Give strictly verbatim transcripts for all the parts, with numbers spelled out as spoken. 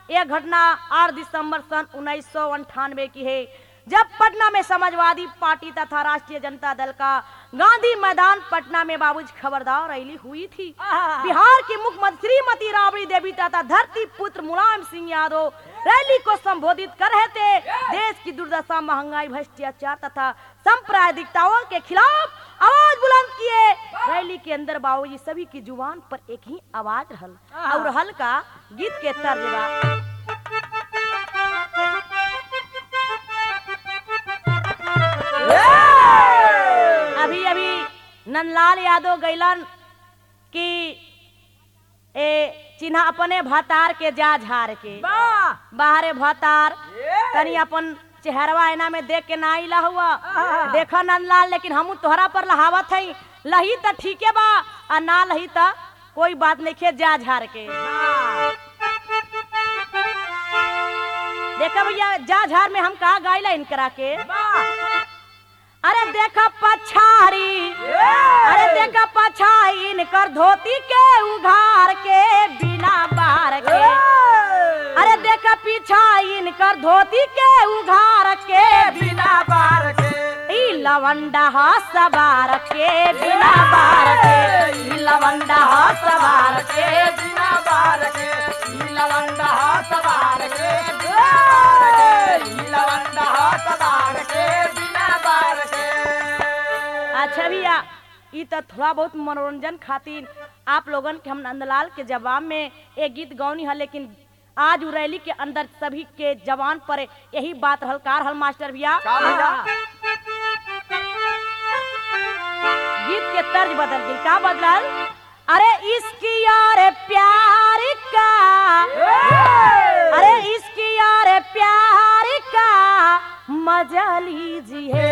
यह घटना आठ दिसंबर सन उन्नीस सौ अंठानवे की है, जब पटना में समाजवादी पार्टी तथा राष्ट्रीय जनता दल का गांधी मैदान पटना में बाबूजी खबरदार रैली हुई थी। बिहार की मुख्यमंत्री श्रीमती राबड़ी देवी तथा धरती पुत्र मुलायम सिंह यादव रैली को संबोधित कर रहे थे। देश की दुर्दशा, महंगाई, भ्रष्टाचार तथा सांप्रदायिकताओं के खिलाफ आवाज बुलंद किए। रैली के अंदर बाबूजी सभी की जुबान पर एक ही आवाज रहल और रहल का गीत के तर्ज बा। अभी अभी नंदलाल यादव गैलन कि ए चिन्हा अपने भतार के जा झार के बाहरे भतार तनी अपन चेहरवा आईना में देख के ना आइला हुआ। देखा नंदलाल, लेकिन हम तोहरा पर लहावत है, लही त ठीक है बा आ ना लही त कोई बात नहीं खे, जा झार के। देखा भैया जा झार में हम कहा गाइला इनकरा के, अरे देखा पछाड़ी, अरे देखा पछाड़ी इनकर धोती के उघार के बिना बार के, अरे देखा पीछा इनकर धोती के उघार के बिना बार के, ई लवंडा हा सवार के बिना बार के, ई लवंडा हा सवार के बिना बार के, ई लवंडा हाथ बार के, ई लवंडा हाथ बार के, बिना बार के। अच्छा भैया, ई तो थोड़ा बहुत मनोरंजन खातिर आप लोगन के हम नंदलाल के जवाब में एक गीत गौनी है, लेकिन आज रैली के अंदर सभी के जवान पर यही बात हलकार हल मास्टर भैया। गीत के तर्ज बदल गई, का बदलल? अरे इसकी यार प्यार का, अरे इसकी यार प्यार का मजा लीजिए,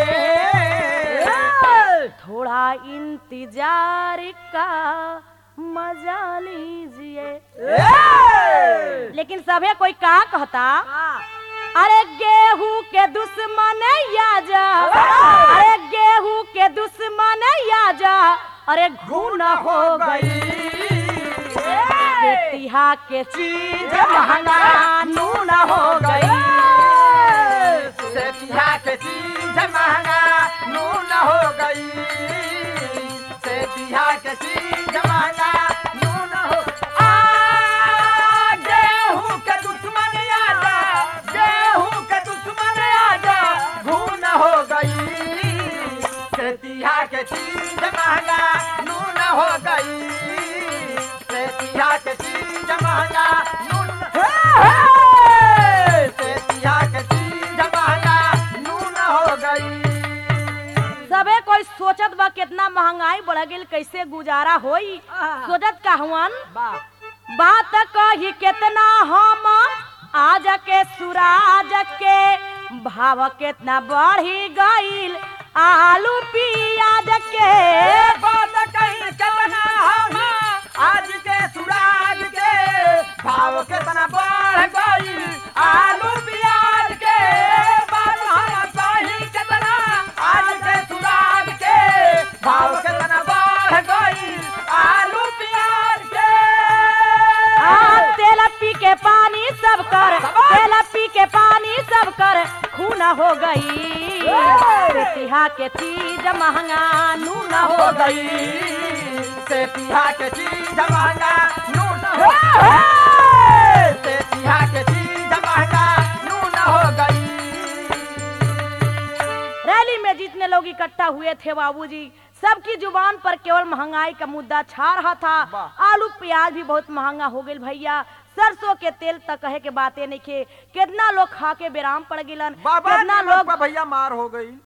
थोड़ा इंतजार का मजा लीजिए। लेकिन सभे कोई का कहता, अरे गेहूं के दुश्मन याजा, अरे गेहूं के दुश्मन याजा, अरे घून हो गई तिहा के चीज महंगा नून हो गई, सेठिया के चीज महंगा नून हो गई, सेठिया के चीज महंगा नून हो। आ गेहूं के दुश्मन आजा, गेहूं के दुश्मन आजा, घून हो गई, सेठिया के चीज महंगा नून हो गई, सेठिया के चीज महंगा नून, सेठिया के चीज महंगा नून हो गई। सबे कोई सोचत बा कितना महंगाई बढ़ गई, कैसे गुजारा होई। सोचत का हुआन बात कही कितना हम आज के सूरज के भाव कितना बढ़ी गईल, आलू प्याज के बात कही कितना हम आज के सूरज के भाव कितना बढ़ गई, आलू प्याज के बात हम कही कितना आज के सूरज के भाव कितना बढ़ गई, आलू प्याज के। हाँ, तेल पी के पानी सब कर, तेल पी के पानी सब कर खून हो गई, तिहा के चीज महंगा नून हो गई, सेठिया के चीज महंगा नून हो गई, सेठिया के चीज महंगा नून हो गई। रैली में जितने लोग इकट्ठा हुए थे बाबूजी, सबकी जुबान पर केवल महंगाई का मुद्दा छा रहा था। आलू प्याज भी बहुत महंगा हो गई भैया, सरसों के तेल तक कहे के बातें नहीं खे, कितना लोग खा के बेराम पड़ गिलन, कितना लोग भैया मार हो गई।